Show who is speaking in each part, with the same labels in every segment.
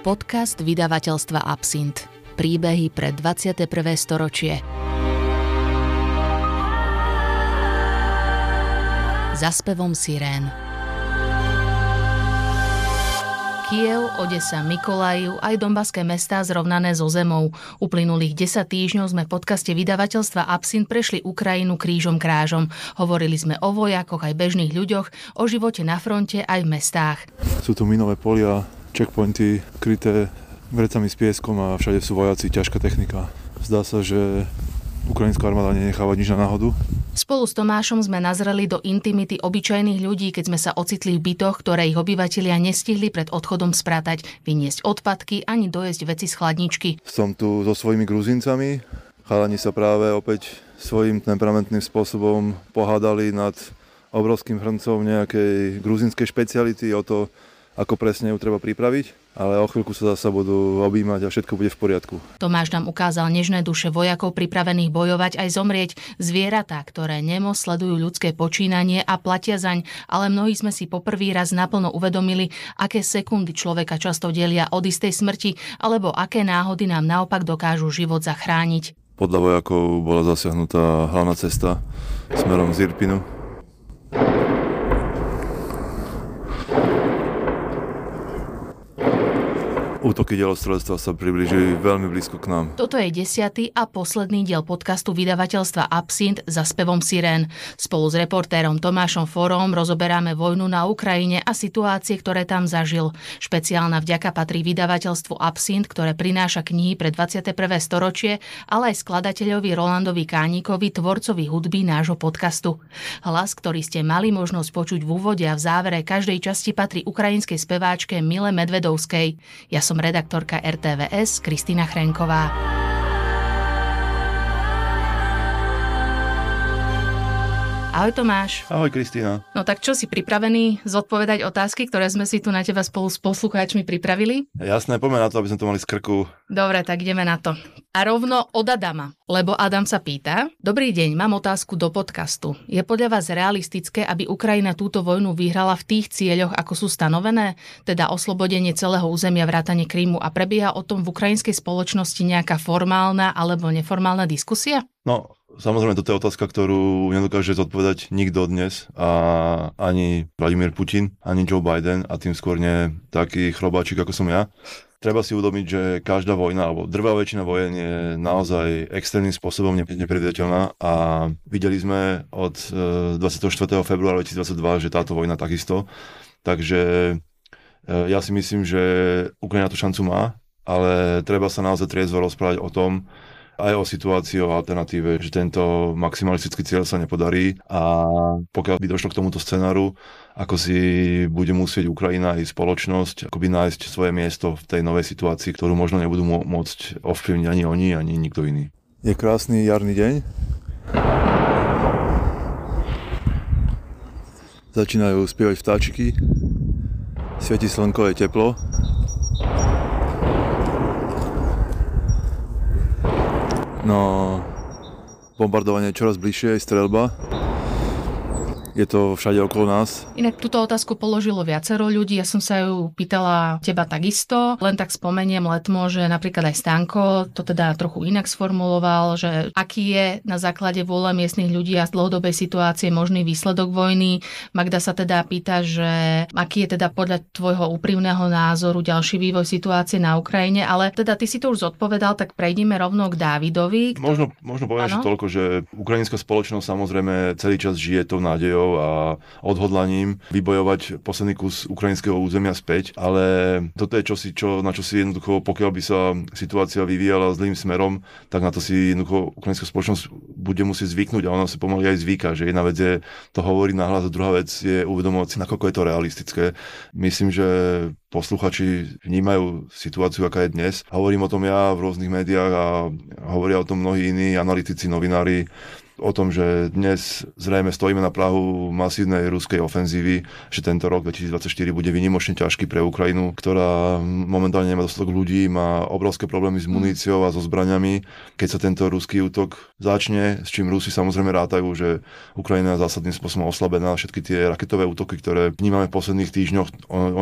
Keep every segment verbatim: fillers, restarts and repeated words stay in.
Speaker 1: Podcast vydavateľstva Absint. Príbehy pre dvadsiate prvé storočie. Za spevom sirén. Kyjev, Odesa, Mykolajiv aj donbaské mestá zrovnané so zemou. Uplynulých desať týždňov sme v podcaste vydavateľstva Absint prešli Ukrajinu krížom krážom. Hovorili sme o vojakoch aj bežných ľuďoch, o živote na fronte aj v mestách.
Speaker 2: Sú tu minové polia, checkpointy kryté vrecami s pieskom a všade sú vojaci, ťažká technika. Zdá sa, že ukrajinská armáda nenecháva nič na náhodu.
Speaker 1: Spolu s Tomášom sme nazreli do intimity obyčajných ľudí, keď sme sa ocitli v bytoch, ktoré ich obyvatelia nestihli pred odchodom sprátať, vyniesť odpadky ani dojesť veci z chladničky.
Speaker 2: Som tu so svojimi Gruzíncami. Chalani sa práve opäť svojím temperamentným spôsobom pohádali nad obrovským hrncom nejakej gruzínskej špeciality o to, ako presne ju treba pripraviť, ale o chvíľku sa zasa budú objímať a všetko bude v poriadku.
Speaker 1: Tomáš nám ukázal nežné duše vojakov pripravených bojovať aj zomrieť, zvieratá, ktoré nemo sledujú ľudské počínanie a platia zaň, ale mnohí sme si poprvý raz naplno uvedomili, aké sekundy človeka často delia od istej smrti, alebo aké náhody nám naopak dokážu život zachrániť.
Speaker 2: Podľa vojakov bola zasiahnutá hlavná cesta smerom z Irpinu. Útoky delostrelectva sa priblížili veľmi blízko k nám.
Speaker 1: Toto je desiatý a posledný diel podcastu vydavateľstva Absint Za spevom sirén. Spolu s reportérom Tomášom Forom rozoberáme vojnu na Ukrajine a situácie, ktoré tam zažil. Špeciálna vďaka patrí vydavateľstvu Absint, ktoré prináša knihy pre dvadsiate prvé storočie, ale aj skladateľovi Rolandovi Káníkovi, tvorcovi hudby nášho podcastu. Hlas, ktorý ste mali možnosť počuť v úvode a v závere každej časti, patrí ukrajinskej speváčke Mile Medvedovskej. Ja som redaktorka er té vé es Kristína Chrenková. Ahoj Tomáš.
Speaker 2: Ahoj Kristína.
Speaker 1: No tak čo, si pripravený zodpovedať otázky, ktoré sme si tu na teba spolu s poslucháčmi pripravili?
Speaker 2: Jasné, poďme na to, aby sme to mali z krku.
Speaker 1: Dobre, tak ideme na to. A rovno od Adama, lebo Adam sa pýta: Dobrý deň, mám otázku do podcastu. Je podľa vás realistické, aby Ukrajina túto vojnu vyhrala v tých cieľoch, ako sú stanovené? Teda oslobodenie celého územia vrátane Krymu, a prebieha o tom v ukrajinskej spoločnosti nejaká formálna alebo neformálna diskusia?
Speaker 2: No, samozrejme, toto je otázka, ktorú nedokáže zodpovedať nikto dnes, a ani Vladimír Putin, ani Joe Biden, a tým skôr nie taký chrobáčik, ako som ja. Treba si uvedomiť, že každá vojna, alebo drvá väčšina vojen je naozaj extrémnym spôsobom nepredvídateľná, a videli sme od dvadsiateho štvrtého februára dvetisícdvadsaťdva, že táto vojna takisto. Takže ja si myslím, že Ukrajina tú šancu má, ale treba sa naozaj triezvo rozprávať o tom, aj o situácii, o alternatíve, že tento maximalistický cieľ sa nepodarí, a pokiaľ by došlo k tomuto scenáru, ako si bude musieť Ukrajina i spoločnosť akoby nájsť svoje miesto v tej novej situácii, ktorú možno nebudú môcť ovplyvniť ani oni, ani nikto iný. Je krásny jarný deň. Začínajú spievať vtáčiky. Svieti slnko, je teplo. No, bombardovanie je čoraz bližšie, aj streľba. Je to všade okolo nás.
Speaker 1: Inak túto otázku položilo viacero ľudí. Ja som sa ju pýtala teba takisto. Len tak spomeniem letmo, že napríklad aj Stanko to teda trochu inak sformuloval, že aký je na základe vôle miestnych ľudí a z dlhodobej situácie možný výsledok vojny. Magda sa teda pýta, že aký je teda podľa tvojho úprimného názoru ďalší vývoj situácie na Ukrajine. Ale teda ty si to už zodpovedal, tak prejdime rovno k Dávidovi. Kto...
Speaker 2: Možno, možno poviem ešte toľko, že ukrajinská spoločnosť samozrejme celý čas žije tou nádejou a odhodlaním vybojovať posledný kus ukrajinského územia späť, ale toto je čosi, čo, na čo si jednoducho, pokiaľ by sa situácia vyvíjala zlým smerom, tak na to si jednoducho ukrajinská spoločnosť bude musieť zvyknúť, a ona si pomaly aj zvyká, že jedna vec je to hovoriť nahlas, a druhá vec je uvedomovať si, nakoľko je to realistické. Myslím, že posluchači vnímajú situáciu, aká je dnes. Hovorím o tom ja v rôznych médiách a hovoria o tom mnohí iní analytici, novinári, o tom, že dnes zrejme stojíme na prahu masívnej ruskej ofenzívy, že tento rok dvetisícdvadsaťštyri bude výnimočne ťažký pre Ukrajinu, ktorá momentálne nemá dostatok ľudí, má obrovské problémy s muníciou a so zbraňami. Keď sa tento ruský útok začne, s čím Rusi samozrejme rátajú, že Ukrajina je zásadným spôsobom oslabená, všetky tie raketové útoky, ktoré vnímame v posledných týždňoch, oni sú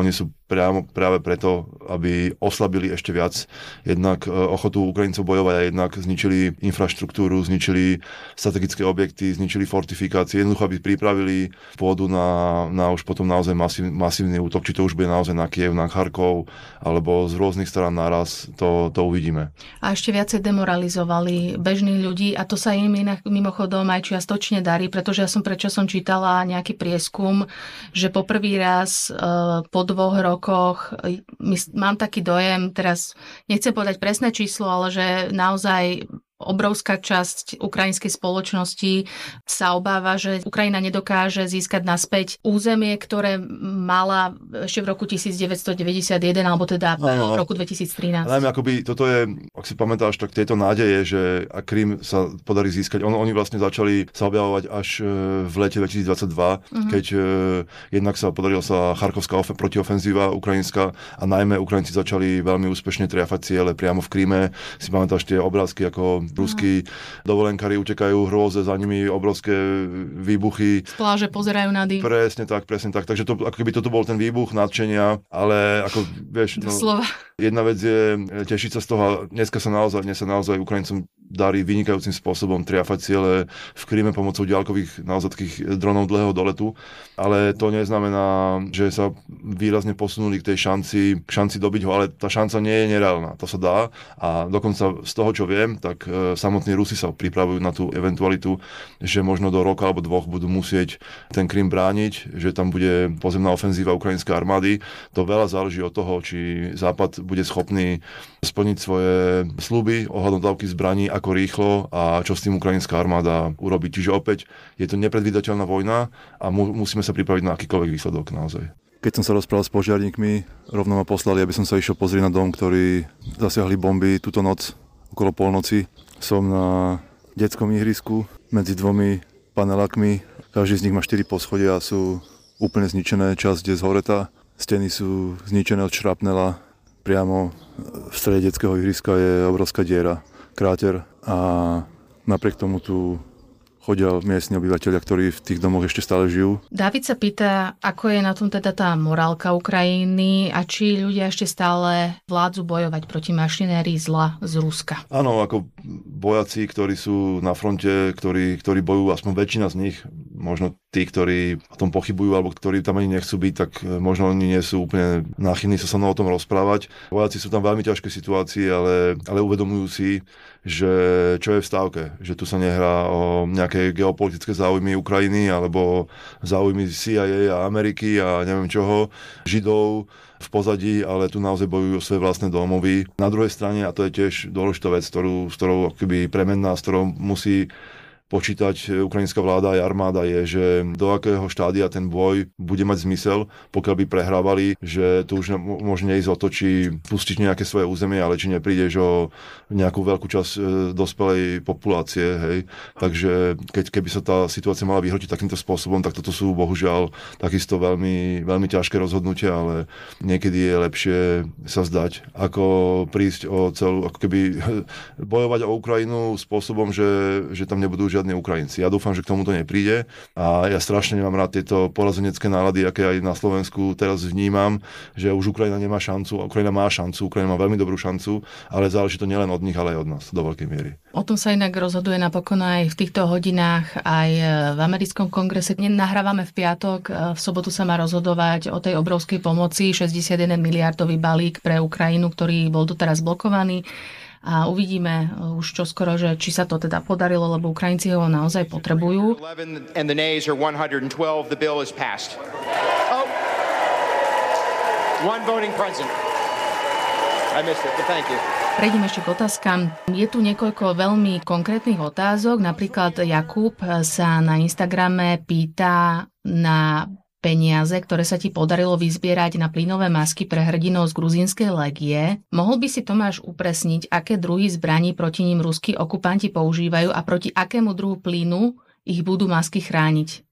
Speaker 2: priamo práve preto, aby oslabili ešte viac jednak ochotu Ukrajincov bojovať a jednak zničili infraštruktúru, zničili strategické objekty, zničili fortifikácie, jednoducho aby pripravili pôdu na, na už potom naozaj masív, masívny útok, či to už bude naozaj na Kyjev, na Charkov, alebo z rôznych strán naraz, to, to uvidíme.
Speaker 1: A ešte viacej demoralizovali bežných ľudí a to sa im inak mimochodom aj čiastočne darí, pretože ja som predčasom čítala nejaký prieskum, že po prvý raz e, po dvoch rokoch mám taký dojem, teraz nechcem povedať presné číslo, ale že naozaj obrovská časť ukrajinskej spoločnosti sa obáva, že Ukrajina nedokáže získať naspäť územie, ktoré mala ešte v roku devätnásťstodeväťdesiatjeden, alebo teda v roku dvetisíctrinásť.
Speaker 2: Najmä akoby toto je, ak si pamätáš, tak tieto nádeje, že a Krym sa podarí získať, on, oni vlastne začali sa objavovať až v lete dvetisícdvadsaťdva, uh-huh. keď jednak sa podarila sa charkovská ofe- protiofenzíva ukrajinská a najmä Ukrajinci začali veľmi úspešne triafať ciele priamo v Kryme. Si pamätáš tie obrázky, ako ruskí dovolenkári utekajú, hrôze, za nimi obrovské výbuchy.
Speaker 1: Z pláže pozerajú na dým.
Speaker 2: Presne tak, presne tak. Takže to, ako keby toto bol ten výbuch nadšenia, ale ako vieš, no, jedna vec je tešiť sa z toho. Dneska sa naozaj, dnes sa naozaj Ukrajincom darí vynikajúcim spôsobom triafať ciele v Kryme pomocou diaľkových naozaj takých dronov dlhého doletu, ale to neznamená, že sa výrazne posunuli k tej šanci, k šanci dobiť ho, ale tá šanca nie je nereálna. To sa dá a dokonca z toho, čo viem, tak samotní Rusi sa pripravujú na tú eventualitu, že možno do roka alebo dvoch budú musieť ten Krym brániť, že tam bude pozemná ofenzíva ukrajinskej armády. To veľa záleží od toho, či Západ bude schopný splniť svoje sľuby ohľadom dávky zbraní, ako rýchlo a čo s tým ukrajinská armáda urobí. Čiže opäť je to nepredvídateľná vojna a mu, musíme sa pripraviť na akýkoľvek výsledok naozaj.
Speaker 3: Keď som sa rozprával s požiarníkmi, rovno ma poslali, aby som sa išiel pozrieť na dom, ktorý zasiahli bomby túto noc okolo polnoci. Som na detskom ihrisku medzi dvomi panelákmi. Každý z nich má štyri poschodia a sú úplne zničené. Časť je zhoretá. Steny sú zničené od šrapnela. Priamo v strede detského ihriska je obrovská diera, kráter a napriek tomu tu chodia miestni obyvateľia, ktorí v tých domoch ešte stále žijú.
Speaker 1: Dávid sa pýta, ako je na tom teda tá morálka Ukrajiny a či ľudia ešte stále vládzu bojovať proti mašinérii zla z Ruska.
Speaker 2: Áno, ako vojaci, ktorí sú na fronte, ktorí, ktorí bojujú, aspoň väčšina z nich, možno tí, ktorí o tom pochybujú alebo ktorí tam ani nechcú byť, tak možno oni nie sú úplne náchylní sa so mnou o tom rozprávať. Vojaci sú tam v veľmi ťažkej situácii, ale, ale uvedomujú si, že čo je v stávke, že tu sa nehrá o nejaké geopolitické záujmy Ukrajiny alebo záujmy C I A a Ameriky a neviem čoho, Židov v pozadí, ale tu naozaj bojujú o svoje vlastné domovy. Na druhej strane, a to je tiež dôležitá vec, ktorú, s ktorou akoby premenná, s ktorou musí počítať ukrajinská vláda aj armáda, je, že do akého štádia ten boj bude mať zmysel, pokiaľ by prehrávali, že tu už môže ísť o to, či pustiť nejaké svoje územie, ale či neprídeš o nejakú veľkú časť dospelej populácie. Hej. Takže keď, keby sa tá situácia mala vyhrotiť takýmto spôsobom, tak toto sú bohužiaľ takisto veľmi, veľmi ťažké rozhodnutia, ale niekedy je lepšie sa zdať, ako prísť o celú, ako keby bojovať o Ukrajinu spôsobom, že, že tam nebudú žiadne Ukrajinci. Ja dúfam, že k tomuto nepríde a ja strašne nemám rád tieto porazenecké nálady, aké aj na Slovensku teraz vnímam, že už Ukrajina nemá šancu, Ukrajina má šancu, Ukrajina má veľmi dobrú šancu, ale záleží to nielen od nich, ale aj od nás do veľkej miery.
Speaker 1: O tom sa inak rozhoduje napokon aj v týchto hodinách aj v americkom kongrese. Nahrávame v piatok, v sobotu sa má rozhodovať o tej obrovskej pomoci, šesťdesiatjeden miliardový balík pre Ukrajinu, ktorý bol doteraz blokovaný. A uvidíme už čoskoro, že či sa to teda podarilo, lebo Ukrajinci ho naozaj potrebujú.
Speaker 4: And the nays are one hundred twelve. The bill is passed. Oh. One voting present. I missed it, but thank you.
Speaker 1: Prejdeme ešte k otázkam. Je tu niekoľko veľmi konkrétnych otázok. Napríklad Jakub sa na Instagrame pýta na peniaze, ktoré sa ti podarilo vyzbierať na plynové masky pre hrdinov z gruzínskej legie. Mohol by si, Tomáš, upresniť, aké druhy zbraní proti ním ruskí okupanti používajú a proti akému druhu plynu ich budú masky chrániť?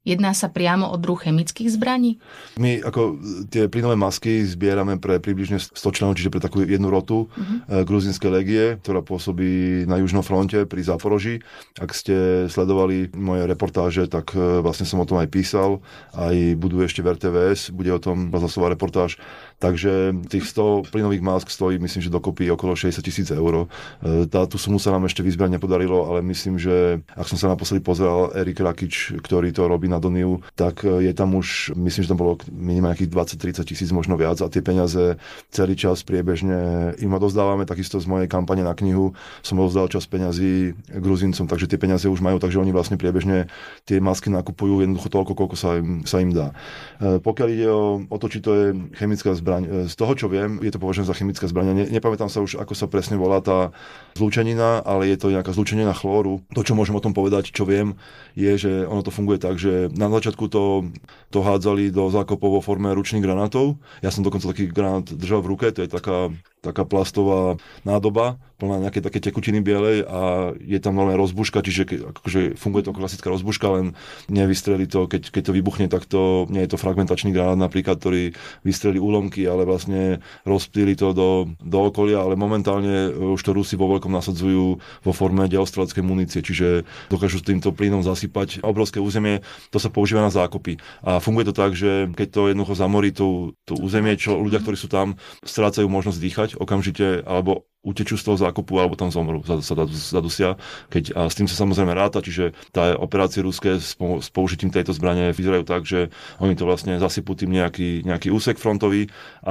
Speaker 1: Jedná sa priamo o druh chemických zbraní?
Speaker 2: My ako tie plynové masky zbierame pre približne sto členov, čiže pre takú jednu rotu uh-huh. gruzínskej legie, ktorá pôsobí na južnom fronte pri Záporoží. Ak ste sledovali moje reportáže, tak vlastne som o tom aj písal, aj budú ešte v er té vé es, bude o tom rozhlasová reportáž. Takže tých sto plynových mask stojí, myslím, že dokopy okolo šesťdesiat tisíc eur. Tá, tú sumu sa nám ešte vyzbrať nepodarilo, ale myslím, že ak som sa naposledy pozeral, Erik Rakič, ktorý to robí na Doniu, tak je tam už, myslím, že tam bolo minimálne nejakých dvadsať tridsať tisíc, možno viac, a tie peniaze celý čas priebežne im dozdávame. Takisto z mojej kampane na knihu som rozdal čas peňazí Gruzíncom, takže tie peniaze už majú, takže oni vlastne priebežne tie masky nakupujú jednoducho toľko, koľko sa im, sa im dá. Pokiaľ ide o, o to, či to je chemická zbraň, z toho, čo viem, je to považené za chemická zbraň. Ne, nepamätám sa už, ako sa presne volá tá zlúčenina, ale je to nejaká zlúčenina chlóru. To, čo môžem o tom povedať, čo viem, je, že ono to funguje tak, že na začiatku to, to hádzali do zákopov vo forme ručných granátov. Ja som dokonca taký granát držal v ruke, to je taká, taká plastová nádoba, plná nejaké také tekutiny bielej a je tam len rozbuška, čiže akože funguje to ako klasická rozbuška, len nevystrelí to, keď, keď to vybuchne, tak to nie je to fragmentačný granát napríklad, ktorý vystrelí úlomky, ale vlastne rozptýli to do, do okolia, ale momentálne už to Rusi vo veľkom nasadzujú vo forme delostreleckej munície, čiže dokážu s týmto plynom zasypať obrovské územie, to sa používa na zákopy. A funguje to tak, že keď to jednoducho zamorí to, to územie, čo ľudia, ktorí sú tam, strácajú možnosť dýchať okamžite, alebo utečú z toho zákupu, alebo tam zomrú, zadusia. Keď, a s tým sa samozrejme ráta, čiže tá operácie ruské s, s použitím tejto zbrane vyzerajú tak, že oni to vlastne zasypú tým nejaký, nejaký úsek frontový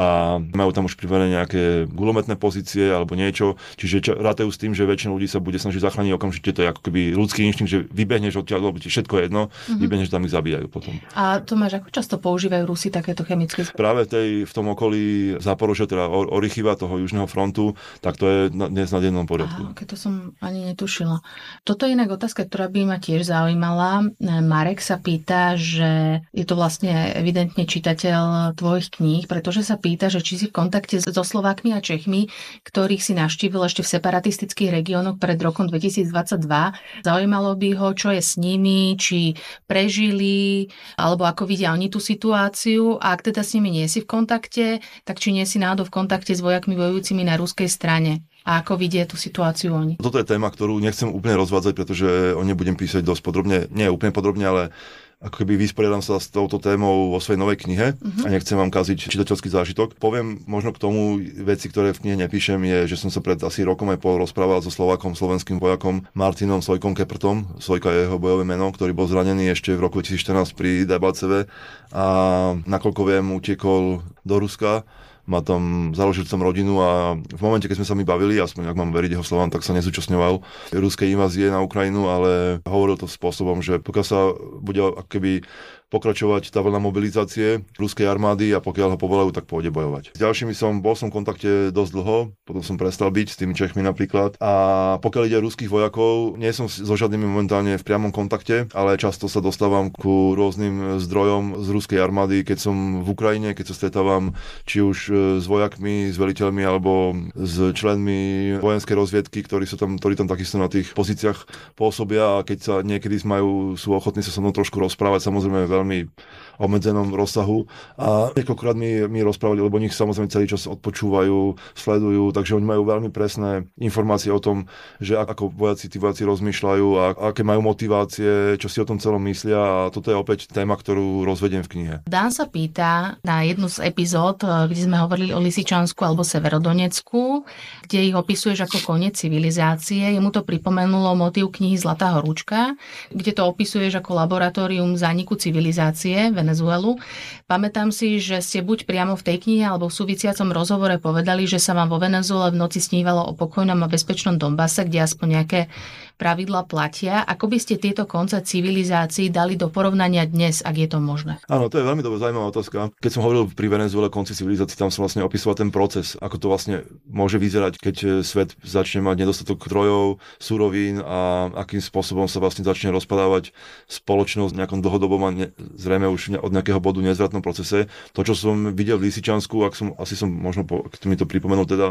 Speaker 2: a majú tam už priverené nejaké gulometné pozície alebo niečo, čiže čo, rátajú s tým, že väčšina ľudí sa bude snažiť zachrániť okamžite, to je ako keby ľudský inštinkt, že vybehneš odtiaľ, lebo ti všetko je jedno, mm-hmm. vybehneš, tam ich zabíjajú potom.
Speaker 1: A Tomáš, ako často používajú Rusi takéto chemické zbrane?
Speaker 2: Práve v, tej, v tom okolí Záporožia, teda Orichiva, toho južného frontu, tak to je dnes na dennom poriadku.
Speaker 1: Aha, okay, to som ani netušila. Toto je inak otázka, ktorá by ma tiež zaujímala. Marek sa pýta, že je to vlastne evidentne čitateľ tvojich kníh, pretože sa pýta, že či si v kontakte so Slovákmi a Čechmi, ktorých si navštívil ešte v separatistických regiónoch pred rokom dvetisícdvadsaťdva. Zaujímalo by ho, čo je s nimi, či prežili, alebo ako vidia oni tú situáciu. A ak teda s nimi nie si v kontakte, tak či nie si náhodou v kontakte s vojakmi bojujúcimi na ruskej strane. A ako vidia tú situáciu oni? Toto
Speaker 2: je téma, ktorú nechcem úplne rozvádzať, pretože o nej budem písať dosť podrobne. Nie úplne podrobne, ale ako keby vysporiadam sa s touto témou vo svojej novej knihe uh-huh. a nechcem vám kaziť čitateľský zážitok. Poviem možno k tomu veci, ktoré v knihe nepíšem, je, že som sa pred asi rokom aj pol rozprával so Slovákom, slovenským vojakom Martinom Sojkom Keprtom. Sojka je jeho bojové meno, ktorý bol zranený ešte v roku dvetisícštrnásť pri Debalceve a nakoľko viem, utiekol do Ruska. Má tam, založil som rodinu a v momente, keď sme sa mi bavili, aspoň ak mám veriť jeho slovám, tak sa nezúčastňoval ruskej invázie na Ukrajinu, ale hovoril to spôsobom, že pokiaľ sa bude akoby pokračovať tá vlna mobilizácie ruskej armády a pokiaľ ho povolajú, tak pôjde bojovať. S ďalšími som, bol som v kontakte dosť dlho, potom som prestal byť s tými Čechmi napríklad. A pokiaľ ide o ruských vojakov, nie som so žiadnymi momentálne v priamom kontakte, ale často sa dostávam ku rôznym zdrojom z ruskej armády, keď som v Ukrajine, keď sa stretávam či už s vojakmi, s veliteľmi alebo s členmi vojenskej rozviedky, ktorí sú tam, ktorí tam takisto na tých pozíciách pôsobia a keď sa niekedy majú, sú ochotní sa so mnou trošku rozprávať, samozrejme veľmi obmedzenom rozsahu a niekoľkokrát mi, mi rozprávali, lebo nich samozrejme celý čas odpočúvajú, sledujú, takže oni majú veľmi presné informácie o tom, že ako vojaci, tí vojaci rozmýšľajú a aké majú motivácie, čo si o tom celom myslia a toto je opäť téma, ktorú rozvediem v knihe.
Speaker 1: Dan sa pýta na jednu z epizód, kde sme hovorili o Lisičansku alebo Severodonecku, kde ich opisuješ ako koniec civilizácie. Jemu to pripomenulo motív knihy Zlatá horúčka, kde to opisuješ ako laboratórium zániku civilizácie Venezuelu. Pamätám si, že ste buď priamo v tej knihe alebo v súvisiacom rozhovore povedali, že sa vám vo Venezuele v noci snívalo o pokojnom a bezpečnom Donbase, kde aspoň nejaké pravidlá platia. Ako by ste tieto konce civilizácií dali do porovnania dnes, ak je to možné?
Speaker 2: Áno, to je veľmi dobrá zaujímavá otázka. Keď som hovoril pri Venezuele konci civilizácií, tam som vlastne opisoval ten proces, ako to vlastne môže vyzerať, keď svet začne mať nedostatok zdrojov, surovín a akým spôsobom sa vlastne začne rozpadávať spoločnosť v nejakom dlhodobom a ne, zrejme už od nejakého bodu nezvratnom procese. To, čo som videl v Lisičansku, ak som, asi som možno, po, keď mi to pripomenul, teda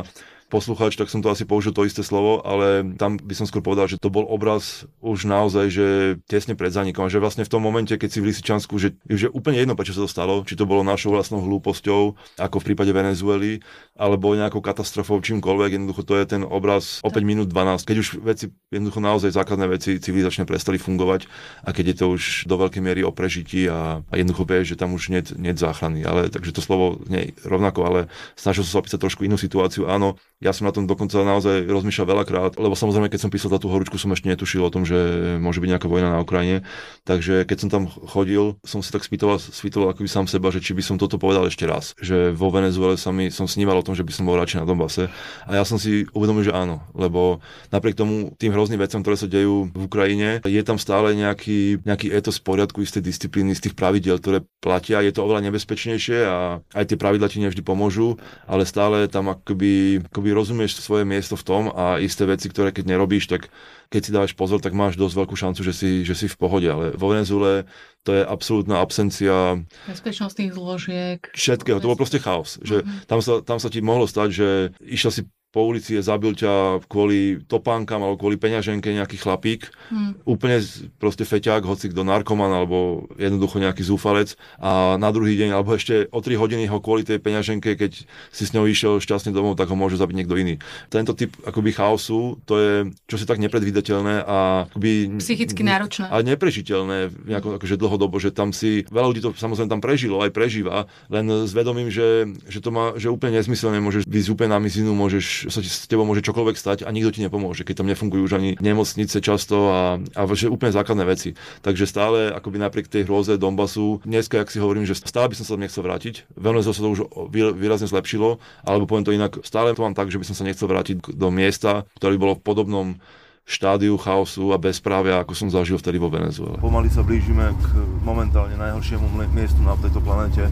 Speaker 2: poslucháč, tak som to asi použil to isté slovo, ale tam by som skôr povedal, že to bol obraz už naozaj, že tesne pred zánikom, že vlastne v tom momente, keď si v Lisičansku, že je úplne jedno, prečo sa to stalo, či to bolo našou vlastnou hlúposťou, ako v prípade Venezuely, alebo nejakou katastrofou, čímkoľvek, jednoducho to je ten obraz o päť minút dvanásť, keď už veci, jednoducho naozaj základné veci civilizačne prestali fungovať a keď je to už do veľkej miery o prežití a, a jednoducho vieš, že tam už nie je záchrany, ale takže to slovo nie rovnako, ale snažil som sa opísať trošku inú situáciu. Áno, ja som na tom dokonca naozaj rozmýšľal veľakrát, lebo samozrejme, keď som písal za tú horúčku, som ešte netušil o tom, že môže byť nejaká vojna na Ukrajine. Takže keď som tam chodil, som si tak spýtoval, spýtoval akoby sám seba, že či by som toto povedal ešte raz. Že vo Venezuele sa mi, som sníval o tom, že by som bol radšej na Donbase. A ja som si uvedomil, že áno, lebo napriek tomu tým hrozným veciam, ktoré sa dejú v Ukrajine, je tam stále nejaký, nejaký etos poriadku, isté disciplíny, z tých pravidiel, ktoré platia. Je to oveľa nebezpečnejšie a aj tie pravidlá ti nevždy pomôžu, ale stále tam akoby, akoby rozumieš svoje miesto v tom a isté veci, ktoré keď nerobíš, tak keď si dávaš pozor, tak máš dosť veľkú šancu, že si, že si v pohode. Ale vo Venezuele to je absolútna absencia
Speaker 1: bezpečnostných zložiek.
Speaker 2: Všetkého. To bol proste chaos. Že uh-huh. tam, sa, tam sa ti mohlo stať, že išiel si po ulici, zabil ťa kvôli topánkam alebo kvôli peňaženke nejaký chlapík. Hmm. Úplne proste feťák, hoci kto narkoman alebo jednoducho nejaký zúfalec. A na druhý deň, alebo ešte o tri hodiny ho kvôli tej peňaženke, keď si s ňou išiel šťastne domov, tak ho môže zabiť niekto iný. Tento typ akoby chaosu, to je čosi tak nepredvídateľné a akoby
Speaker 1: psychicky náročné.
Speaker 2: A neprežiteľné nejako akože dlhodobo, že tam si veľa ľudí to samozrejme tam prežilo, aj prežíva, len s vedomím, že, že to má, že úplne nezmyselne môžeš byť úplne na mizinu, môžeš sa ti s tebou môže čokoľvek stať a nikto ti nepomôže, keď tam nefungujú už ani nemocnice často a, a že úplne základné veci. Takže stále akoby napriek tej hrôze Donbasu, dneska, jak si hovorím, že stále by som sa tam nechcel vrátiť. Veľmi sa to už výrazne zlepšilo, alebo poviem to inak, stále to mám tak, že by som sa nechcel vrátiť do miesta, ktoré bolo v podobnom štádiu chaosu a bezprávia, ako som zažil vtedy vo Venezuele.
Speaker 3: Pomaly sa blížime k momentálne najhoršiemu miestu na tejto planete.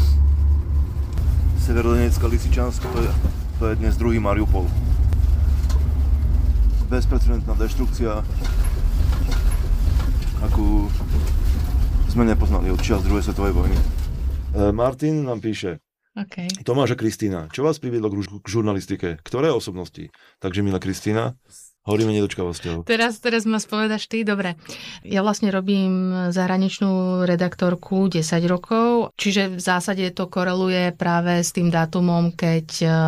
Speaker 3: Severodonecká Lisičansk, to je To je dnes druhý Mariupol. Bezprecedentná deštrukcia, akú sme nepoznali od čias druhej svetovej vojny.
Speaker 2: Martin nám píše.
Speaker 1: Okay.
Speaker 2: Tomáš a Kristína, čo vás priviedlo k žurnalistike? Ktoré osobnosti? Takže milá Kristína, horíme nedočkavosťou.
Speaker 1: Teraz, teraz ma spovedaš ty, dobre. Ja vlastne robím zahraničnú redaktorku desať rokov, čiže v zásade to koreluje práve s tým dátumom, keď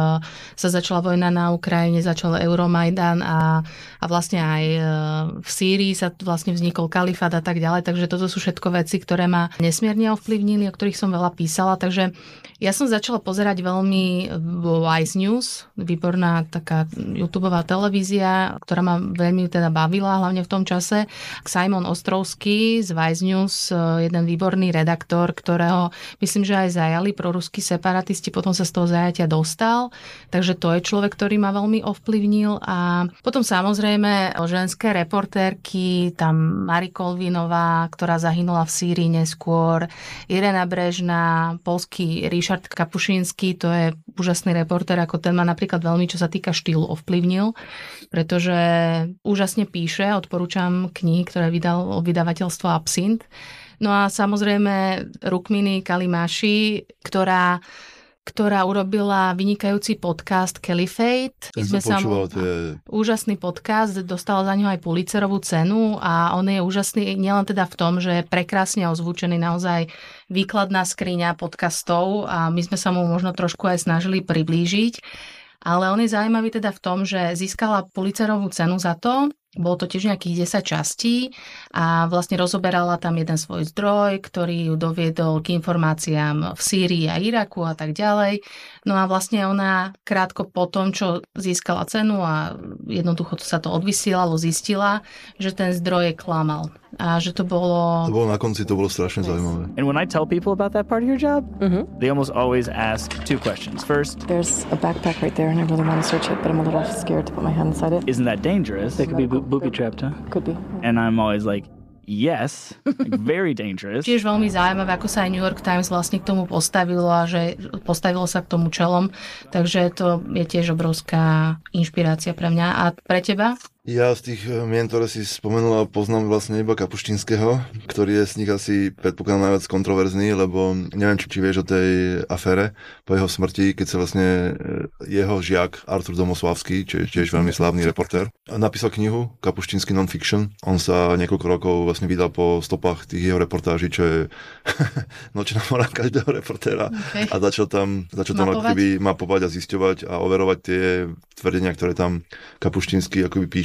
Speaker 1: sa začala vojna na Ukrajine, začal Euromajdan a, a vlastne aj v Sýrii sa vlastne vznikol kalifát a tak ďalej, takže toto sú všetko veci, ktoré ma nesmierne ovplyvnili, o ktorých som veľa písala, takže ja som začala pozerať veľmi Wise News, výborná taká YouTubeová televízia, ktorá ma veľmi teda bavila, hlavne v tom čase. Simon Ostrovský z Wise News, jeden výborný redaktor, ktorého myslím, že aj zajali proruskí separatisti, potom sa z toho zajatia dostal. Takže to je človek, ktorý ma veľmi ovplyvnil. A potom samozrejme ženské reportérky, tam Mari Kolvinová, ktorá zahynula v Sýrii neskôr, Irena Brežná, poľský Richard Kapušinský, to je úžasný reportér, ako ten ma napríklad veľmi, čo sa týka štýlu, ovplyvnil, pretože úžasne píše, odporúčam knihy, ktoré vydal vydavateľstvo Absint. No a samozrejme Rukmini Kalimáši, ktorá ktorá urobila vynikajúci podcast Caliphate.
Speaker 2: Ten som počúval, to je...
Speaker 1: Úžasný podcast, dostala za ňo aj Pulitzerovú cenu a on je úžasný nielen teda v tom, že je prekrásne ozvučený, naozaj výkladná skriňa podcastov a my sme sa mu možno trošku aj snažili priblížiť. Ale on je zaujímavý teda v tom, že získala Pulitzerovú cenu za to, bolo to tiež nejakých desať častí a vlastne rozoberala tam jeden svoj zdroj, ktorý ju doviedol k informáciám v Sýrii a Iraku a tak ďalej. No a vlastne ona krátko po tom, čo získala cenu a jednoducho sa to odvysielalo, zistila, že ten zdroj je klamal. A že to bolo...
Speaker 2: To bolo na konci, to bolo strašne zaujímavé.
Speaker 5: And when I tell people about that part of your job, mm-hmm. they almost always ask two questions. First,
Speaker 6: there's a backpack right there and I really want to search it, but I'm a little scared to put my hand inside it.
Speaker 5: Isn't that dangerous? It could be bo- booby-trapped, huh?
Speaker 6: Could be.
Speaker 5: And I'm always like, yes, like very dangerous.
Speaker 1: Tiež veľmi zaujímavé, ako sa aj New York Times vlastne k tomu postavilo a že postavilo sa k tomu čelom. Takže to je tiež obrovská inšpirácia pre mňa. A pre teba?
Speaker 2: Ja z tých mien, ktoré si spomenula, poznám vlastne iba Kapuštinského, ktorý je z nich asi predpokladám najviac kontroverzný, lebo neviem, či, či vieš o tej afére po jeho smrti, keď sa vlastne jeho žiak Artur Domoslavský, čiže tiež veľmi slávny reportér, napísal knihu Kapuštinský non-fiction. On sa niekoľko rokov vlastne vydal po stopách tých jeho reportáží, čo je nočná mora každého reportéra. Okay. A začal tam, začal tam mapovať? akoby mapovať a zisťovať a overovať tie tvrdenia, ktoré tam Kapuštinský akoby píše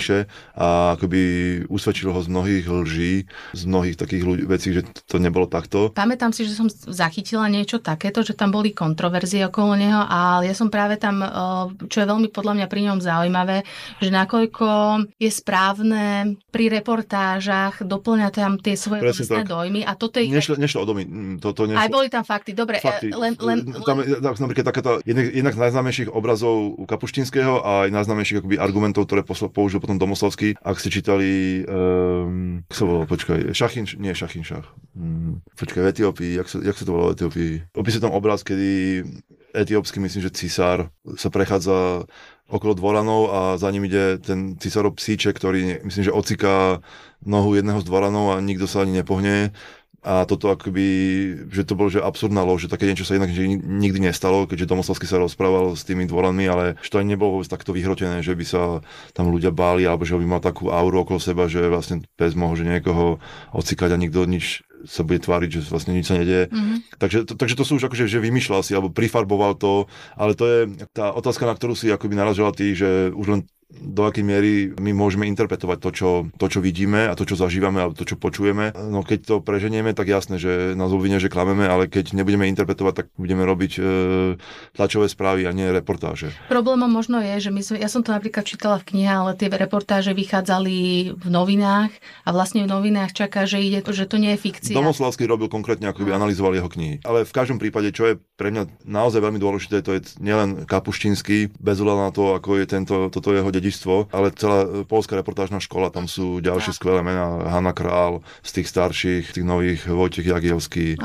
Speaker 2: a akoby usvedčil ho z mnohých lží, z mnohých takých ľudí, vecí, že to nebolo takto.
Speaker 1: Pamätám si, že som zachytila niečo takéto, že tam boli kontroverzie okolo neho, ale ja som práve tam, čo je veľmi podľa mňa pri ňom zaujímavé, že nakoľko je správne pri reportážach doplňať tam tie svoje vlastné dojmy a toto je...
Speaker 2: Nešlo, nešlo o domy. To, to nešlo...
Speaker 1: Aj boli tam fakty, dobre.
Speaker 2: Fakty.
Speaker 1: Len, len,
Speaker 2: tam je napríklad takáto, jednak, jednak najznámejších obrazov Kapuštinského a aj najznámejších akoby argumentov, ktoré použil potom Domoslavský. Ak ste čítali, um, jak sa volalo, počkaj, Šachin, nie Šachin Šach. Hmm, počkaj, v Etiópii, jak sa, jak sa to volalo v Etiópii? Opisuje tam obraz, kedy etiópsky, myslím, že cisár sa prechádza okolo dvoranov a za ním ide ten cisárov psíček, ktorý, myslím, že ociká nohu jedného z dvoranov a nikto sa ani nepohne. A toto akoby, že to bolo že absurdná lož, že také niečo sa inak že nikdy nestalo, keďže Domoslavský sa rozprával s tými dvoranmi, ale že to ani nebolo vôbec takto vyhrotené, že by sa tam ľudia báli, alebo že by mal takú auru okolo seba, že vlastne pes mohol že niekoho ocikať a nikto nič sa bude tváriť, že vlastne nič sa nedieje. Mm-hmm. Takže, to, takže to sú už akože, že vymýšľal si, alebo prifarboval to, ale to je tá otázka, na ktorú si akoby naražala ty, že už len do akej miery my môžeme interpretovať to čo, to, čo vidíme a to, čo zažívame a to, čo počujeme. No keď to preženieme, tak jasné, že nás obvinia, že klameme, ale keď nebudeme interpretovať, tak budeme robiť e, tlačové správy a nie reportáže.
Speaker 1: Problémom možno je, že my sme, ja som to napríklad čítala v knihe, ale tie reportáže vychádzali v novinách a vlastne v novinách čaká, že ide, že to nie je fikcia.
Speaker 2: Domoslavský robil konkrétne, ako by analyzoval jeho knihy. Ale v každom prípade, čo je pre mňa naozaj veľmi dôležité, to je nielen Kapuštinský, bez ohľadu na to, ako je tento, toto jeho dedičstvo, ale celá poľská reportážna škola, tam sú ďalšie skvelé mená, Hanna Král, z tých starších, z tých nových Vojtech Jagielský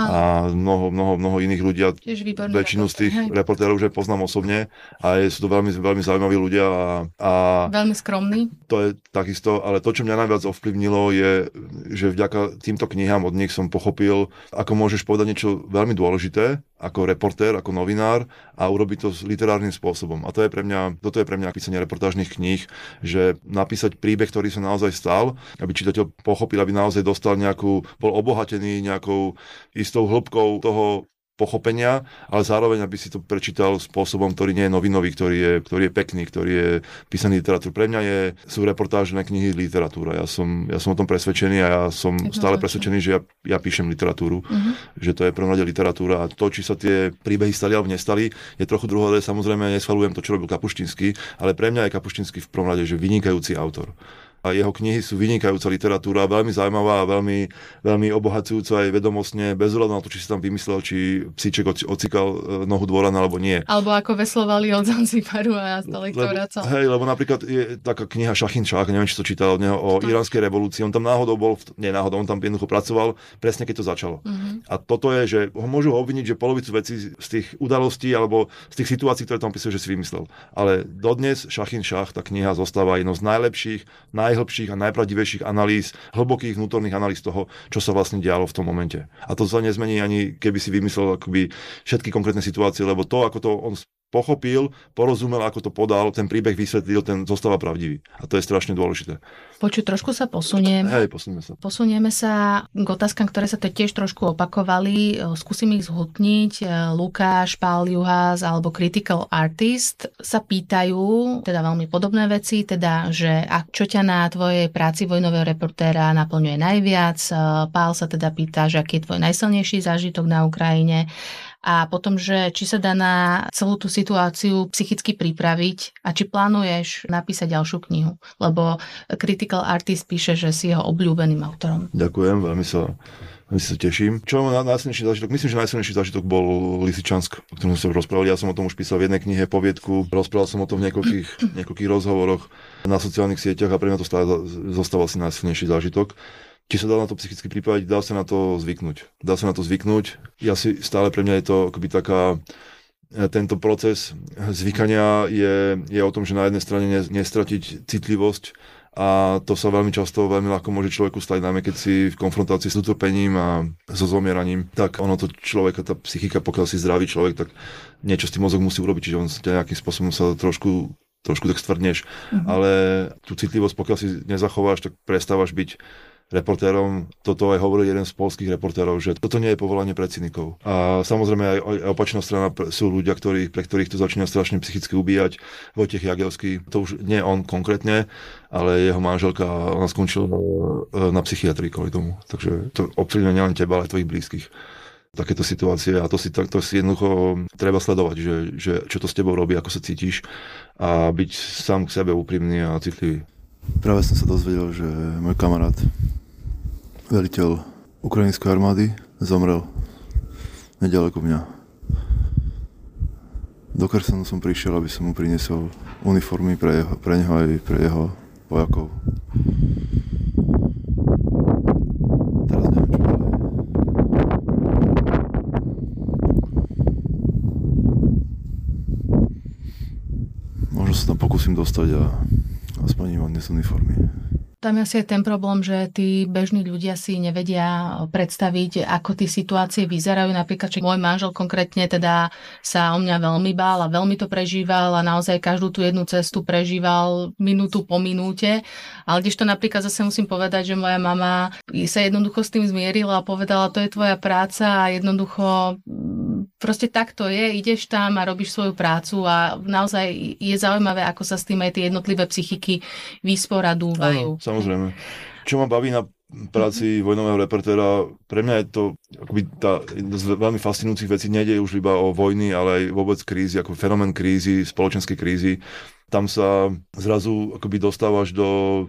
Speaker 2: a mnoho, mnoho, mnoho iných ľudí. Väčšinu z tých hej. reportérov už poznám osobne a sú to veľmi, veľmi zaujímaví ľudia. A, a
Speaker 1: veľmi skromní.
Speaker 2: To je takisto, ale to, čo mňa najviac ovplyvnilo, je, že vďaka týmto knihám od nich som pochopil, ako môžeš povedať niečo veľmi dôležité, ako reportér, ako novinár a urobiť to literárnym spôsobom. A to je pre mňa, toto je pre mňa písanie reportážnych kníh, že napísať príbeh, ktorý sa naozaj stal, aby čitateľ pochopil, aby naozaj dostal nejakú, bol obohatený nejakou istou hĺbkou toho pochopenia, ale zároveň, aby si to prečítal spôsobom, ktorý nie je novinový, ktorý je, ktorý je pekný, ktorý je písaný literatúrou. Pre mňa je, sú reportážne knihy literatúra. Ja som, ja som o tom presvedčený a ja som Jedno stále presvedčený, že ja, ja píšem literatúru. Uh-huh. Že to je prvom rade literatúra a to, či sa tie príbehy stali alebo nestali, je trochu druhé. Samozrejme, neschvaľujem to, čo robil Kapuštinský, ale pre mňa je Kapuštinský v prvom rade, že vynikajúci autor. A jeho knihy sú vynikajúca literatúra, veľmi zaujímavá a veľmi, veľmi obohacujúca aj vedomostne, bez ohľadu na to, či si tam vymyslel, či psíček ocikal nohu dvorana, alebo nie.
Speaker 1: Alebo ako veslovali od Zanzibaru a stále ich to vracal.
Speaker 2: Hej, lebo napríklad je taká kniha Šachin Šach, neviem, či to čítal od neho, o to. Iránskej revolúcii. On tam náhodou bol, nie náhodou, on tam jednoducho pracoval, presne keď to začalo. Uh-huh. A toto je, že ho môžu obviniť, že polovicu vecí z tých udalostí alebo z tých situácií, ktoré tam písuje, že si vymyslel. Ale dodnes Šachin Šach, tá kniha zostáva jednou z najlepších, najhlbších a najpravdivejších analýz, hlbokých vnútorných analýz toho, čo sa vlastne dialo v tom momente. A to sa nezmení ani keby si vymyslel akoby všetky konkrétne situácie, lebo to, ako to on pochopil, porozumel, ako to podal, ten príbeh vysvetlil, ten zostáva pravdivý. A to je strašne dôležité.
Speaker 1: Počuť, trošku sa posunieme.
Speaker 2: Hej, posunieme sa.
Speaker 1: Posunieme sa k otázkam, ktoré sa to tiež trošku opakovali. Skúsim ich zhutniť. Lukáš, Pál Juhás alebo Critical Artist sa pýtajú, teda veľmi podobné veci, teda, že ak čo ťa na tvojej práci vojnového reportéra naplňuje najviac. Pál sa teda pýta, že aký je tvoj najsilnejší zážitok na Ukrajine. A potom, že či sa dá na celú tú situáciu psychicky pripraviť a či plánuješ napísať ďalšiu knihu. Lebo Critical Artist píše, že si jeho obľúbeným autorom.
Speaker 2: Ďakujem, veľmi sa, veľmi sa teším. Čo mám najsilnejší zážitok? Myslím, že najsilnejší zážitok bol Lysyčansk, o ktorom sme sa rozprávali. Ja som o tom už písal v jednej knihe, poviedku. Rozprával som o tom v niekoľkých, niekoľkých rozhovoroch na sociálnych sieťach a pre mňa to stále zostáva asi najsilnejší zážitok. Či sa dá na to psychicky pripraviť, dá sa na to zvyknúť. Dá sa na to zvyknúť. Ja si stále pre mňa je to akoby taká tento proces zvykania je, je o tom, že na jednej strane nestratiť citlivosť a to sa veľmi často, veľmi ľahko môže človeku stať, najmä keď si v konfrontácii s utrpením a so zomieraním, tak ono to človeka, tá psychika, pokiaľ si zdravý človek, tak niečo s tým mozog musí urobiť, čiže on nejakým spôsobom sa trošku, trošku tak stvrdneš, mm-hmm. ale tú citlivosť, pokiaľ si nezachováš, tak prestávaš byť reportérom. Toto aj hovoril jeden z poľských reportérov, že toto nie je povolanie pre cynikov. A samozrejme aj, aj opačná strana sú ľudia, ktorí, pre ktorých to začína strašne psychicky ubíjať. Vojtech Jagielský, to už nie on konkrétne, ale jeho manželka, ona skončila na psychiatrii kvôli tomu. Takže to ovplyvňuje nielen teba, ale aj tvojich blízkych. Takéto situácie a to si, to si jednoducho treba sledovať, že, že čo to s tebou robí, ako sa cítiš a byť sám k sebe úprimný a citlivý.
Speaker 3: Práve som sa dozvedel, že môj kamarát, veliteľ ukrajinskej armády, zomrel neďaleko mňa. Do Kersonu som prišiel, aby som mu priniesol uniformy pre, jeho, pre neho aj pre jeho vojakov. Teraz neviem, čo ďalej. Možno sa tam pokúsim dostať a aspoň im odnes uniformy.
Speaker 1: Tam je asi aj ten problém, že tí bežní ľudia si nevedia predstaviť, ako tie situácie vyzerajú. Napríklad, že môj manžel konkrétne teda sa o mňa veľmi bál a veľmi to prežíval a naozaj každú tú jednu cestu prežíval minútu po minúte. Ale kdežto napríklad zase musím povedať, že moja mama sa jednoducho s tým zmierila a povedala, to je tvoja práca a jednoducho proste tak to je, ideš tam a robíš svoju prácu a naozaj je zaujímavé, ako sa s tým aj tie jednotlivé psychiky vysporadúvajú.
Speaker 2: Áno, samozrejme. Čo ma baví na práci vojnového reportéra, pre mňa je to akoby tá z veľmi fascinujúcich vecí, nejde už iba o vojny, ale aj vôbec krízy, ako fenomén krízy, spoločenskej krízy. Tam sa zrazu akoby dostávaš do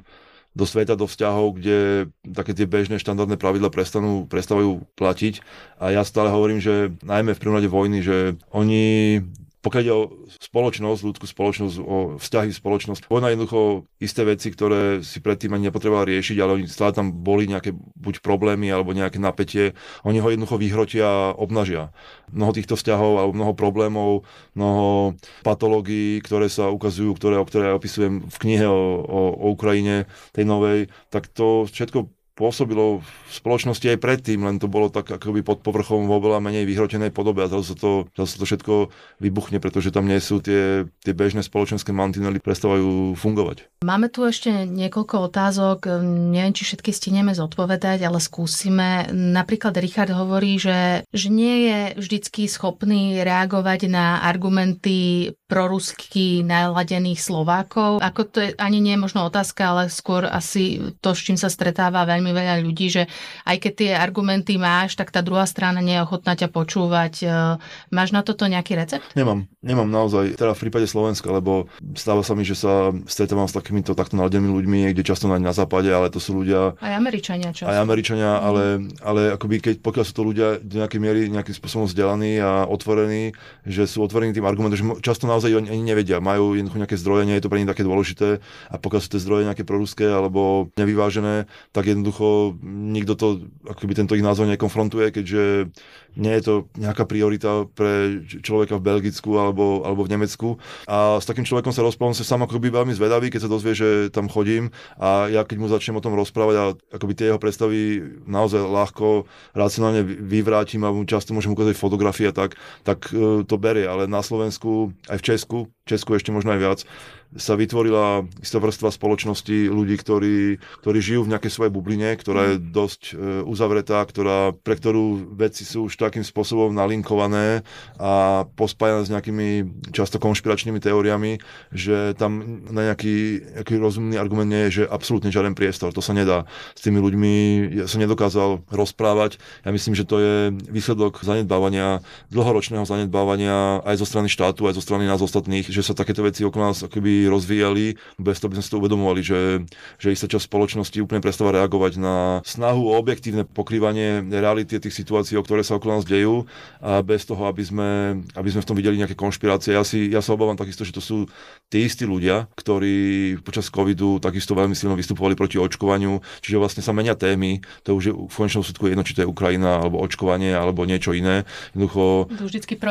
Speaker 2: do sveta, do vzťahov, kde také tie bežné štandardné pravidlá prestanú, prestávajú platiť. A ja stále hovorím, že najmä v prvom rade vojny, že oni, pokiaľ ide o spoločnosť, ľudskú spoločnosť, o vzťahy spoločnosť, vojna jednoducho isté veci, ktoré si predtým ani nepotrebovali riešiť, ale oni stále tam boli nejaké buď problémy alebo nejaké napätie, oni ho jednoducho vyhrotia a obnažia. Mnoho týchto vzťahov alebo mnoho problémov, mnoho patológií, ktoré sa ukazujú, ktoré, o ktoré opisujem v knihe o, o, o Ukrajine, tej novej, tak to všetko pôsobilo v spoločnosti aj predtým, len to bolo tak akoby pod povrchom vo veľa menej vyhrotenej podobe a zrazu sa to, zrazu sa to všetko vybuchne, pretože tam nie sú tie, tie bežné spoločenské mantinely, prestávajú fungovať.
Speaker 1: Máme tu ešte niekoľko otázok, neviem, či všetky stihneme zodpovedať, ale skúsime. Napríklad Richard hovorí, že, že nie je vždycky schopný reagovať na argumenty prorusky naladených Slovákov. Ako to je, ani nie je možno otázka, ale skôr asi to, s čím sa stretáva veľmi veľa ľudí, že aj keď tie argumenty máš, tak tá druhá strana nie je ochotná ťa počúvať. Máš na toto nejaký recept?
Speaker 2: Nemám, nemám naozaj. Teda v prípade Slovenska, lebo stáva sa mi, že sa stretávam s takýmito takto naladenými ľuďmi, kde často na, na západe, ale to sú ľudia...
Speaker 1: Aj Američania často.
Speaker 2: Aj Američania, mm. ale, ale akoby keď, pokiaľ sú to ľudia do nejakej miery nejakým spôsobom vzdelaní a otvorení, že sú otvorení tým argumentom, že často naozaj oni ani nevedia, majú jednoducho nejaké zdroje, nie je to pre nich také dôležité a pokiaľ sú tie zdroje nejaké proruské alebo nevyvážené, tak jednoducho nikto to, akoby tento ich názor nekonfrontuje, keďže nie je to nejaká priorita pre človeka v Belgicku alebo, alebo v Nemecku. A s takým človekom sa rozprávam, sa sám akoby veľmi zvedavý, keď sa dozvie, že tam chodím a ja keď mu začnem o tom rozprávať a akoby tie jeho predstavy naozaj ľahko, racionálne vyvrátim a mu často môžem ukázať fotografie tak, tak to berie. Ale na Slovensku, aj v Česku, v Česku ešte možno aj viac, sa vytvorila istá vrstva spoločnosti ľudí, ktorí, ktorí žijú v nejakej svojej bubline, ktorá je dosť e, uzavretá, ktorá, pre ktorú veci sú už takým spôsobom nalinkované a pospájané s nejakými často konšpiračnými teóriami, že tam na nejaký, nejaký rozumný argument nie je, že absolútne žiaden priestor. To sa nedá. S tými ľuďmi ja som nedokázal rozprávať. Ja myslím, že to je výsledok zanedbávania, dlhoročného zanedbávania aj zo strany štátu, aj zo strany nás ostatných, že sa takéto veci okolo nás akoby rozvíjali, bez toho by sme si to uvedomovali, že, že istá časť spoločnosti úplne prestáva reagovať na snahu o objektívne pokrývanie reality tých situácií, o ktoré sa okolo nás dejú a bez toho, aby sme, aby sme v tom videli nejaké konšpirácie. Ja, si, ja sa obávam takisto, že to sú tí istí ľudia, ktorí počas covidu takisto veľmi silno vystupovali proti očkovaniu, čiže vlastne sa menia témy, to už je v konečnom súdku jedno, či to je Ukrajina, alebo očkovanie, alebo niečo iné. Jednoducho...
Speaker 1: To vždycky proti.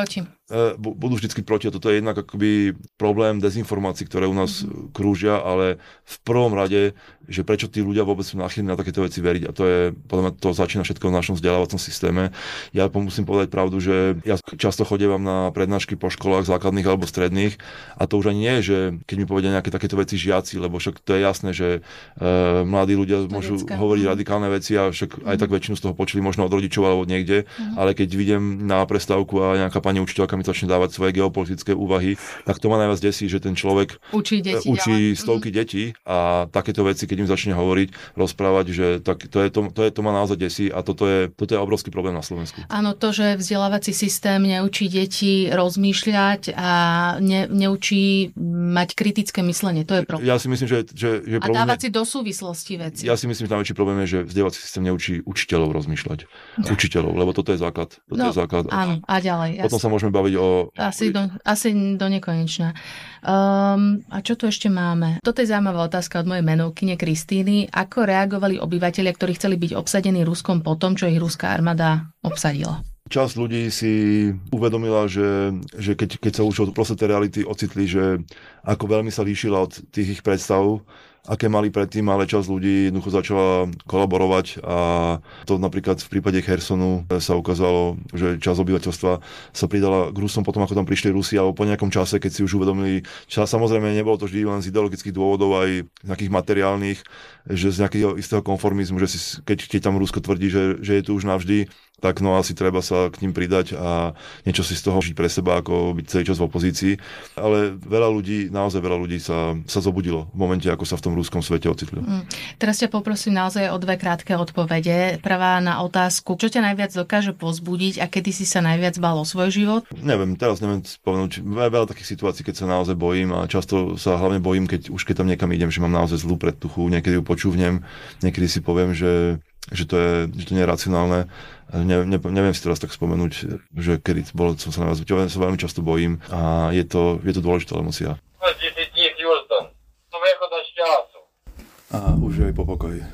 Speaker 2: e, budú vždycky proti. A toto je jednak akoby problém dezinformácií, ktoré u nás mm. krúžia, ale v prvom rade, že prečo tí ľudia vôbec sú náchylní na takéto veci veriť. A to je, podľa mňa, to začína všetko v našom vzdelávacom systéme. Ja musím povedať pravdu, že ja často chodievam na prednášky po školách základných alebo stredných a to už ani nie je, že keď mi povedia nejaké takéto veci žiaci, lebo však to je jasné, že e, mladí ľudia môžu detská. hovoriť radikálne veci a však mm. aj tak väčšinu z toho počuli možno od rodičov alebo niekde, mm. ale keď vidím na prestávku a nejaká pani učiteľka mi začne dávať svoje geopolitické úvahy, tak to ma najviac desí, že ten človek
Speaker 1: učí, deti,
Speaker 2: učí stovky mm. detí a takéto veci, keď im začne hovoriť, rozprávať, že tak, to, je, to, to, je, to ma naozaj desí a toto je, toto je obrovský problém na Slovensku.
Speaker 1: Áno, to, že vzdelávací systém neučí deti rozmýšľať a ne, neučí mať kritické myslenie, to je problém.
Speaker 2: Ja si myslím, že, že, že
Speaker 1: a dávať si do súvislosti veci.
Speaker 2: Ja si myslím, že najväčší problém je, že vzdelávací systém neučí učiteľov rozmýšľať. Učiteľov, lebo toto je základ. Toto
Speaker 1: no,
Speaker 2: je základ.
Speaker 1: Áno, a ďalej.
Speaker 2: Potom sa môžeme baviť o...
Speaker 1: Asi do, asi do nekonečna. Um, a čo tu ešte máme? Toto je zaujímavá otázka od mojej menovkyne Kristíny. Ako reagovali obyvatelia, ktorí chceli byť obsadení Ruskom po tom, čo ich ruská armáda obsadila?
Speaker 2: Časť ľudí si uvedomila, že, že keď, keď sa už od prostej reality ocitli, že ako veľmi sa líšila od tých ich predstav, aké mali predtým, ale časť ľudí jednoducho začala kolaborovať a to napríklad v prípade Chersonu sa ukázalo, že časť obyvateľstva sa pridala k Rusom potom, ako tam prišli Rusi, alebo po nejakom čase, keď si už uvedomili, čas, samozrejme nebolo to vždy len z ideologických dôvodov, aj z nejakých materiálnych, že z nejakého istého konformizmu, že si, keď, keď tam Rusko tvrdí, že, že je tu už navždy, tak no asi treba sa k ním pridať a niečo si z toho žiť pre seba, ako byť celý čas v opozícii. Ale veľa ľudí, naozaj veľa ľudí sa, sa zobudilo v momente, ako sa v tom ruskom svete ocitli. Mm.
Speaker 1: Teraz ťa poprosím naozaj o dve krátke odpovede. Prvá na otázku, čo ťa najviac dokáže povzbudiť a kedy si sa najviac bál o svoj život? Neviem,
Speaker 2: teraz neviem spomenúť. Veľa takých situácií, keď sa naozaj bojím a často sa hlavne bojím, keď už keď tam niekam idem, že mám naozaj zlú predtuchu, niekedy ju počúvnem, niekedy si poviem, že že to je, že to nie je racionálne. Ne, ne, neviem si teraz tak spomenúť, že kedy bolo, som sa na vás, ja sa veľmi často bojím a je to, je to dôležitá emócia. A už je aj po pokoji.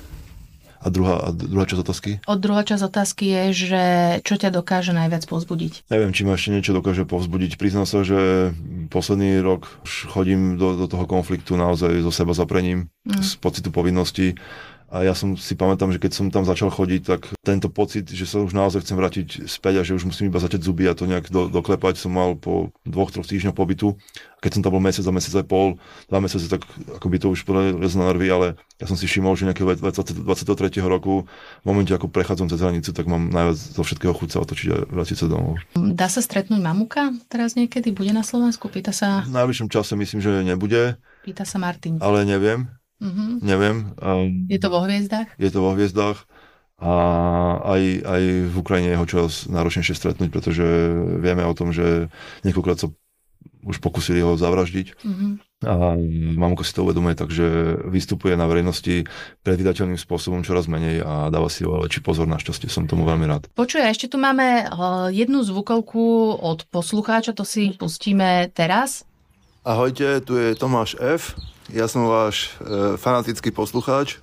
Speaker 2: A druhá, a druhá časť otázky?
Speaker 1: Od druhá časť otázky je, že čo ťa dokáže najviac povzbudiť?
Speaker 2: Neviem, či ma ešte niečo dokáže povzbudiť. Priznám sa, že posledný rok už chodím do, do toho konfliktu naozaj so seba zaprením, mm. z pocitu povinnosti. A ja som si pamätám, že keď som tam začal chodiť, tak tento pocit, že sa už naozaj chcem vrátiť späť a že už musím iba začať zuby a to nejak do, doklepať, som mal po dvoch, troch týždňoch pobytu. A keď som tam bol mesiac a mesiac aj pol, dva mesiace, tak akoby to už lez na nervy, ale ja som si všimol, že nejakého dvadsiateho tretieho roku, v momente, ako prechádzam cez hranicu, tak mám najviac zo všetkého chuť sa otočiť a vrátiť sa domov.
Speaker 1: Dá sa stretnúť mamuka teraz niekedy? Bude na Slovensku? Pýta sa...
Speaker 2: V najbližšom čase myslím, že nebude.
Speaker 1: Pýta sa Martin.
Speaker 2: Ale neviem. Mm-hmm. Neviem. Um,
Speaker 1: je to vo hviezdách?
Speaker 2: Je to vo hviezdách a aj, aj v Ukrajine je ho čas náročnejšie stretnúť, pretože vieme o tom, že niekoľkokrát sa už pokusili ho zavraždiť. Mm-hmm. A mamko si to uvedomuje, takže vystupuje na verejnosti predvídateľným spôsobom čoraz menej a dáva si oveľa väčší pozor, našťastie som tomu veľmi rád.
Speaker 1: Počuj, ešte tu máme jednu zvukovku od poslucháča, to si pustíme teraz.
Speaker 3: Ahojte, tu je Tomáš F. Ja som váš e, fanatický poslucháč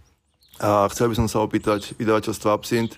Speaker 3: a chcel by som sa opýtať vydavateľstva Absint,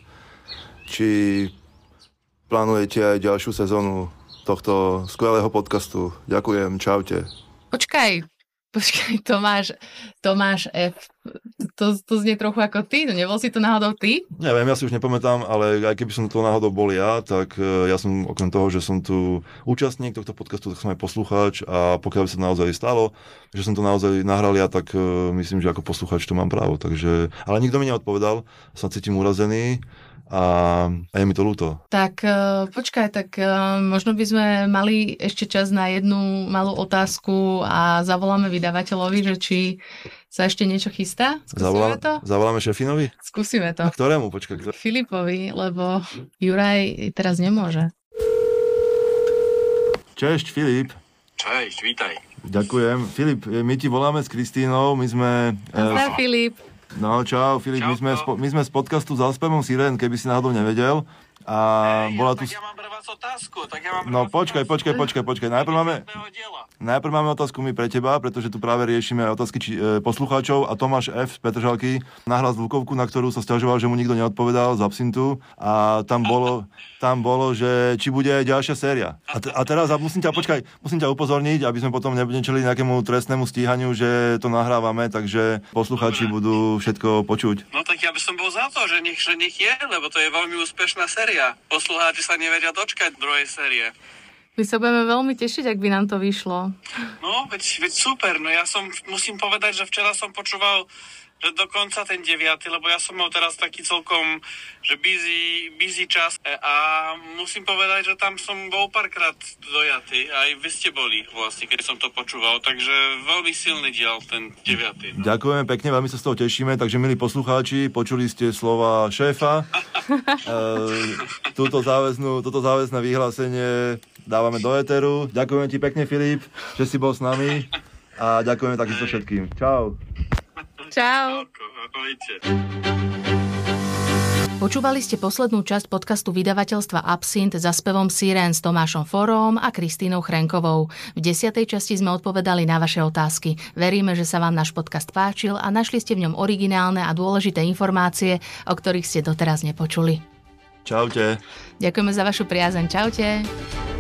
Speaker 3: či plánujete aj ďalšiu sezónu tohto skvelého podcastu. Ďakujem, čaute.
Speaker 1: Počkaj, počkaj, Tomáš, Tomáš F. To, to znie trochu ako ty, no nebol si to náhodou ty?
Speaker 2: Neviem, ja si už nepamätám, ale aj keby som to náhodou bol ja, tak ja som okrem toho, že som tu účastník tohto podcastu, tak som aj poslucháč a pokiaľ by sa naozaj stalo, že som to naozaj nahral ja, tak myslím, že ako poslucháč to mám právo. Takže, ale nikto mi neodpovedal, sa cítim urazený. A, a je mi to ľúto.
Speaker 1: Tak počkaj, tak možno by sme mali ešte čas na jednu malú otázku a zavoláme vydavateľovi, že či sa ešte niečo chystá? Skúsime
Speaker 2: Zavolá,
Speaker 1: to?
Speaker 2: Zavoláme šefinovi?
Speaker 1: Skúsime to.
Speaker 2: A ktorému? Počkaj. Ktor...
Speaker 1: Filipovi, lebo Juraj teraz nemôže.
Speaker 2: Češť, Filip.
Speaker 7: Češť, vítaj.
Speaker 2: Ďakujem. Filip, my ti voláme s Kristínou, my sme...
Speaker 1: Pozdrav, Filip.
Speaker 2: No čau, Filip, čau, my, sme spo, my sme z podcastu Za spevom Sirén, keby si náhodou nevedel. A
Speaker 7: Ej,
Speaker 2: bola
Speaker 7: ja,
Speaker 2: tu...
Speaker 7: ja mám pre vás otázku, tak ja mám...
Speaker 2: No počkaj, počkaj, počkaj, počkaj. Najprv máme, najprv máme otázku my pre teba, pretože tu práve riešime otázky či, e, poslucháčov a Tomáš F. z Petržalky nahral zvukovku, na ktorú sa sťažoval, že mu nikto neodpovedal z Absintu a tam bolo, tam bolo, že či bude aj ďalšia séria. A, te, a teraz a musím ťa, počkaj, musím ťa upozorniť, aby sme potom nebudečeli nejakému trestnému stíhaniu, že to nahrávame, takže poslucháči budú všetko počuť.
Speaker 7: No tak ja by som bol za to, že nech, že nech je, lebo to je veľmi úspešná séria. Poslucháči sa nevedia dočkať druhej série.
Speaker 1: My sa budeme veľmi tešiť, ak by nám to vyšlo.
Speaker 7: No, veď, veď super. No ja som, musím povedať, že včera som počúval, že dokonca ten deviaty, lebo ja som mal teraz taký celkom, že busy, busy čas a musím povedať, že tam som bol párkrát dojatý. Aj vy ste boli vlastne, keď som to počúval, takže veľmi silný diel ten deviaty. No.
Speaker 2: Ďakujeme pekne, veľmi sa z toho tešíme, takže milí poslucháči, počuli ste slova šéfa. e, túto záväznú, toto záväzné vyhlásenie dávame do éteru. Ďakujeme ti pekne, Filip, že si bol s nami a ďakujeme takisto všetkým. Čau.
Speaker 1: Čau. Počúvali ste poslednú časť podcastu vydavateľstva Absint za spevom Sirén s Tomášom Forom a Kristínou Chrenkovou. V desiatej časti sme odpovedali na vaše otázky. Veríme, že sa vám náš podcast páčil a našli ste v ňom originálne a dôležité informácie, o ktorých ste doteraz nepočuli.
Speaker 2: Čaute.
Speaker 1: Ďakujeme za vašu priazeň. Čaute.